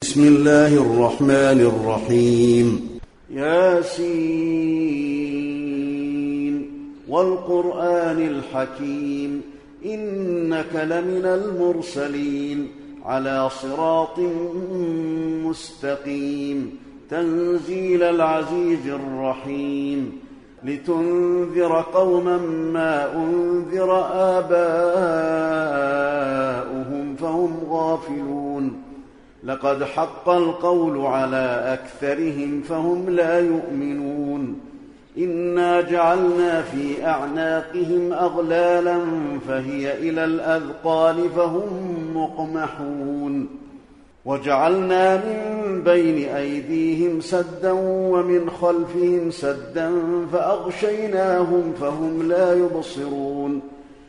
بسم الله الرحمن الرحيم. ياسين والقرآن الحكيم إنك لمن المرسلين على صراط مستقيم تنزيل العزيز الرحيم لتنذر قوما ما أنذر آباؤهم فهم غافلون لقد حق القول على أكثرهم فهم لا يؤمنون إنا جعلنا في أعناقهم أغلالا فهي إلى الأذقان فهم مقمحون وجعلنا من بين أيديهم سدا ومن خلفهم سدا فأغشيناهم فهم لا يبصرون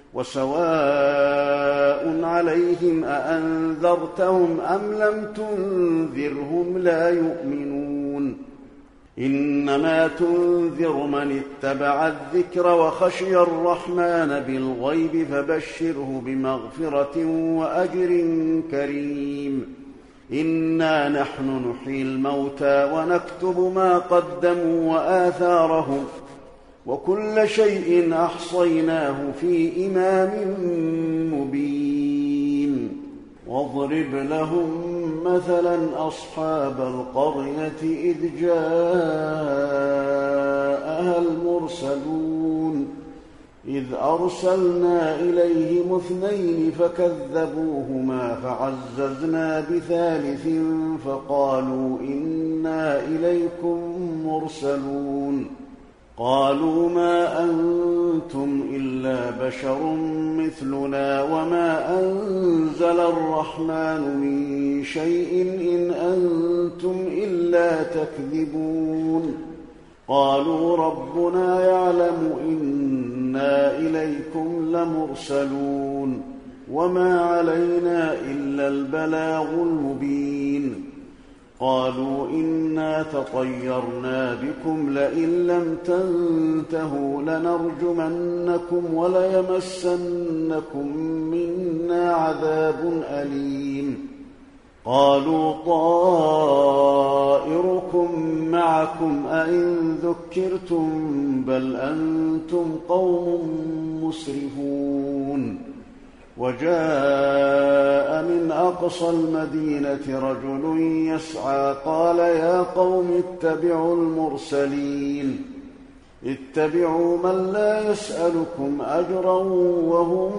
وسواء عليهم أأنذرتهم أم لم تنذرهم لا يؤمنون إنما تنذر من اتبع الذكر وخشي الرحمن بالغيب فبشره بمغفرة وأجر كريم إنا نحن نحيي الموتى ونكتب ما قدموا وآثارهم وكل شيء أحصيناه في إمام مبين واضرب لهم مثلا أصحاب القرية إذ جاءها المرسلون إذ أرسلنا إليهم 2 فكذبوهما فعززنا بثالث فقالوا إنا إليكم مرسلون قالوا ما أنتم إلا بشر مثلنا وما أنزل الرحمن من شيء إن أنتم إلا تكذبون قالوا ربنا يعلم إنا إليكم لمرسلون وما علينا إلا البلاغ المبين قالوا إنا تطيرنا بكم لئن لم تنتهوا لنرجمنكم وليمسنكم منا عذاب أليم قالوا طائركم معكم أئن ذكرتم بل أنتم قوم مسرفون وجاء من أقصى المدينة رجل يسعى قال يا قوم اتبعوا المرسلين اتبعوا من لا يسألكم أجرا وهم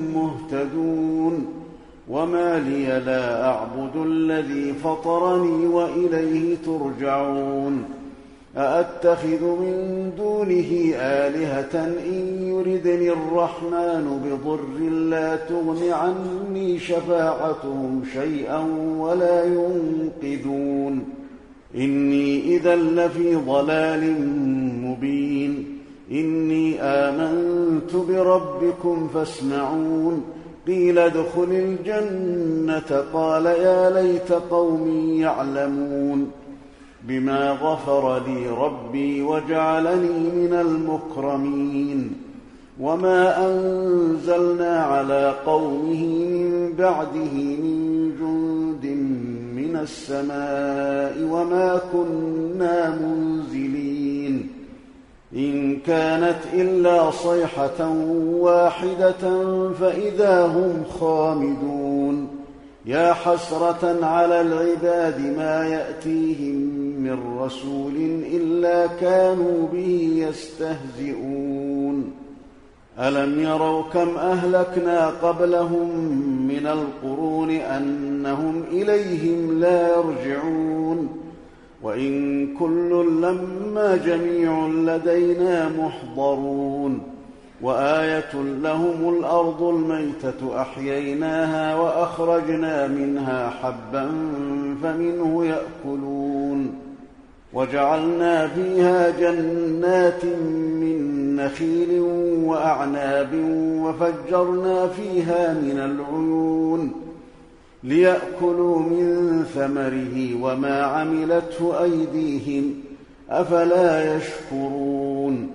مهتدون وما لي لا أعبد الذي فطرني وإليه ترجعون أأتخذ من دونه آلهة إن يردني الرحمن بضر لا تغن عني شفاعتهم شيئا ولا ينقذون إني إذا لفي ضلال مبين إني آمنت بربكم فاسمعون قيل ادخل الجنة قال يا ليت قومي يعلمون بما غفر لي ربي وجعلني من المكرمين وما أنزلنا على قومه من بعده من جند من السماء وما كنا منزلين إن كانت إلا صيحة واحدة فإذا هم خامدون يا حسرة على العباد ما يأتيهم من رسول إلا كانوا به يستهزئون ألم يروا كم أهلكنا قبلهم من القرون أنهم إليهم لا يرجعون وإن كل لما جميع لدينا محضرون وآية لهم الأرض الميتة أحييناها وأخرجنا منها حبا فمنه يأكلون وجعلنا فيها جنات من نخيل وأعناب وفجرنا فيها من العيون ليأكلوا من ثمره وما عملته أيديهم أفلا يشكرون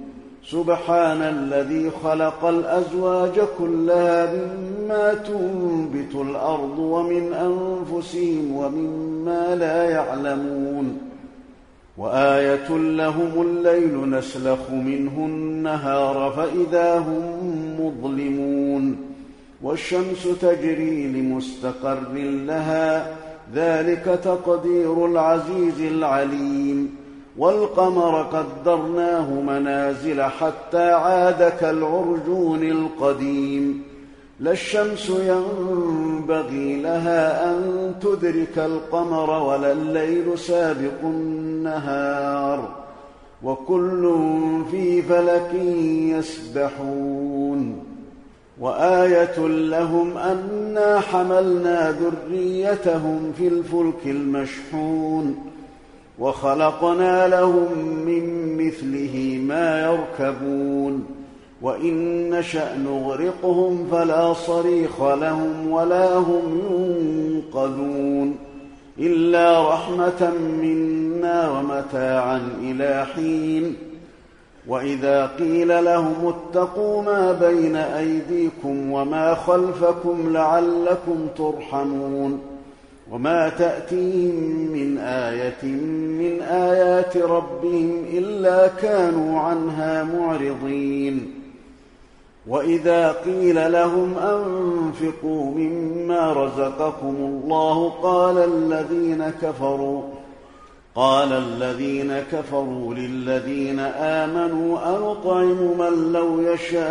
سبحان الذي خلق الأزواج كلها مما تنبت الأرض ومن أنفسهم ومما لا يعلمون وآية لهم الليل نسلخ منه النهار فإذا هم مظلمون والشمس تجري لمستقر لها ذلك تقدير العزيز العليم والقمر قدرناه منازل حتى عاد كالعرجون القديم لا الشمس ينبغي لها أن تدرك القمر ولا الليل سابق النهار وكل في فلك يسبحون وآية لهم أنا حملنا ذريتهم في الفلك المشحون وخلقنا لهم من مثله ما يركبون وإن نشأ نغرقهم فلا صريخ لهم ولا هم ينقذون إلا رحمة منا ومتاعا إلى حين وإذا قيل لهم اتقوا ما بين أيديكم وما خلفكم لعلكم ترحمون وما تأتيهم من آية من آيات ربهم إلا كانوا عنها معرضين وإذا قيل لهم أنفقوا مما رزقكم الله قال الذين كفروا للذين آمنوا أنطعم من لو يشاء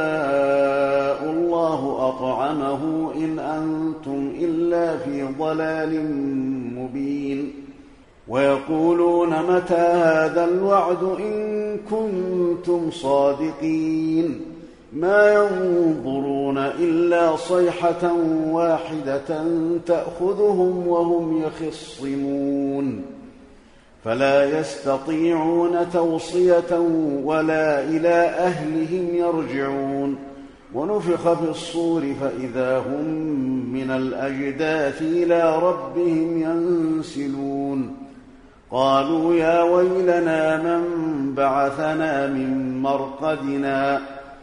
الله أطعمه إن أنتم إلا في ضلال مبين ويقولون متى هذا الوعد إن كنتم صادقين ما ينظرون إلا صيحة واحدة تأخذهم وهم يخصمون فلا يستطيعون توصية ولا إلى أهلهم يرجعون ونفخ في الصور فإذا هم من الأجداث إلى ربهم ينسلون قالوا يا ويلنا من بعثنا من مرقدنا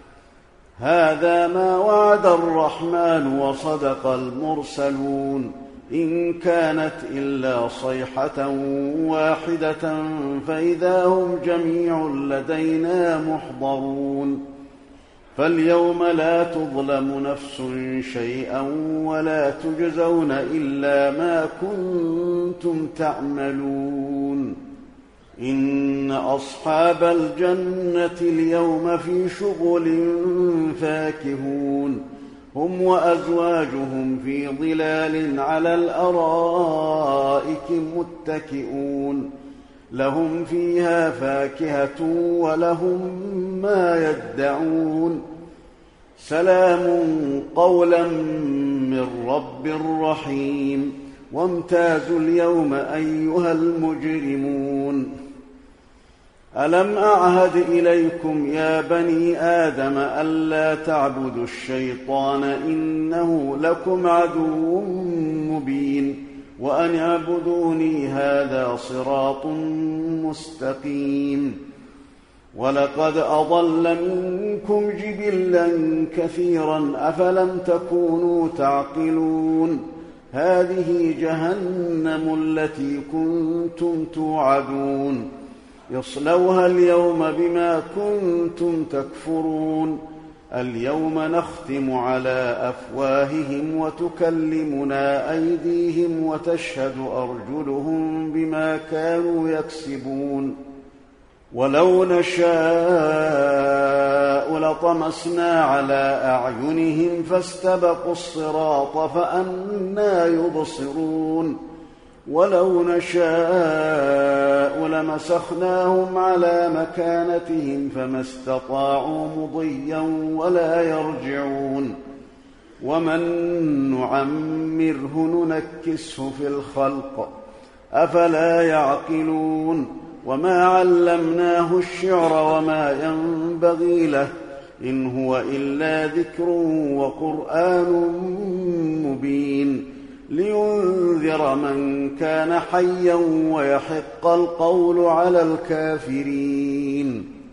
هذا ما وعد الرحمن وصدق المرسلون إن كانت إلا صيحة واحدة فإذا هم جميع لدينا محضرون فاليوم لا تظلم نفس شيئا ولا تجزون إلا ما كنتم تعملون إن أصحاب الجنة اليوم في شغل فاكهون هم وأزواجهم في ظلال على الأرائك متكئون لهم فيها فاكهة ولهم ما يدعون سلام قولا من رب رحيم وامتازوا اليوم أيها المجرمون ألم أعهد إليكم يا بني آدم ألا تعبدوا الشيطان إنه لكم عدو مبين وأن اعبدوني هذا صراط مستقيم ولقد أضل منكم جبلا كثيرا أفلم تكونوا تعقلون هذه جهنم التي كنتم توعدون يصلوها اليوم بما كنتم تكفرون اليوم نختم على أفواههم وتكلمنا أيديهم وتشهد أرجلهم بما كانوا يكسبون ولو نشاء لطمسنا على أعينهم فاستبقوا الصراط فأنى يبصرون ولو نشاء لمسخناهم على مكانتهم فما استطاعوا مضيا ولا يرجعون ومن نعمره ننكسه في الخلق أفلا يعقلون وما علمناه الشعر وما ينبغي له إن هو إلا ذكر وقرآن مبين لينذر من كان حيا ويحق القول على الكافرين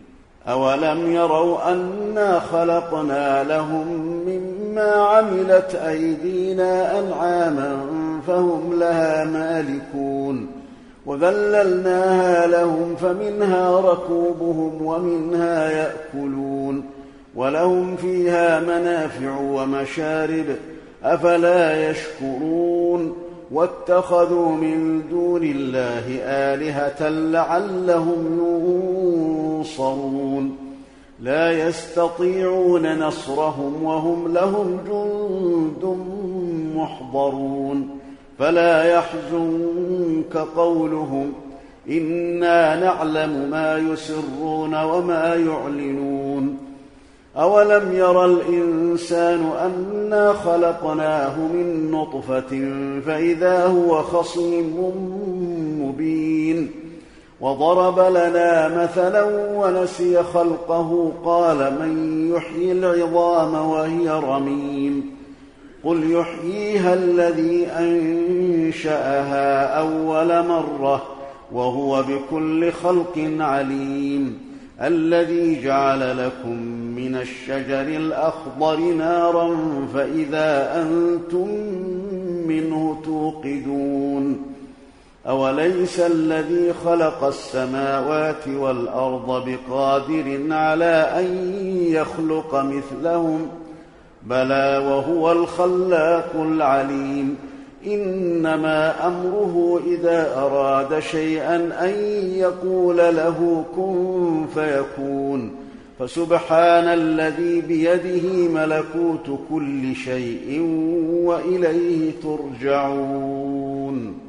أولم يروا أنا خلقنا لهم مما عملت أيدينا أنعاما فهم لها مالكون وذللناها لهم فمنها ركوبهم ومنها يأكلون ولهم فيها منافع ومشارب أفلا يشكرون واتخذوا من دون الله آلهة لعلهم ينصرون لا يستطيعون نصرهم وهم لهم جند محضرون فلا يحزنك قولهم إنا نعلم ما يسرون وما يعلنون أولم ير الإنسان أنا خلقناه من نطفة فإذا هو خصيم مبين وضرب لنا مثلا ونسي خلقه قال من يحيي العظام وهي رميم قل يحييها الذي أنشأها أول مرة وهو بكل خلق عليم الذي جعل لكم من الشجر الأخضر نارا فإذا أنتم منه توقدون أوليس الذي خلق السماوات والأرض بقادر على أن يخلق مثلهم بلى وهو الخلاق العليم إنما أمره إذا أراد شيئا أن يقول له كن فيكون فسبحان الذي بيده ملكوت كل شيء وإليه ترجعون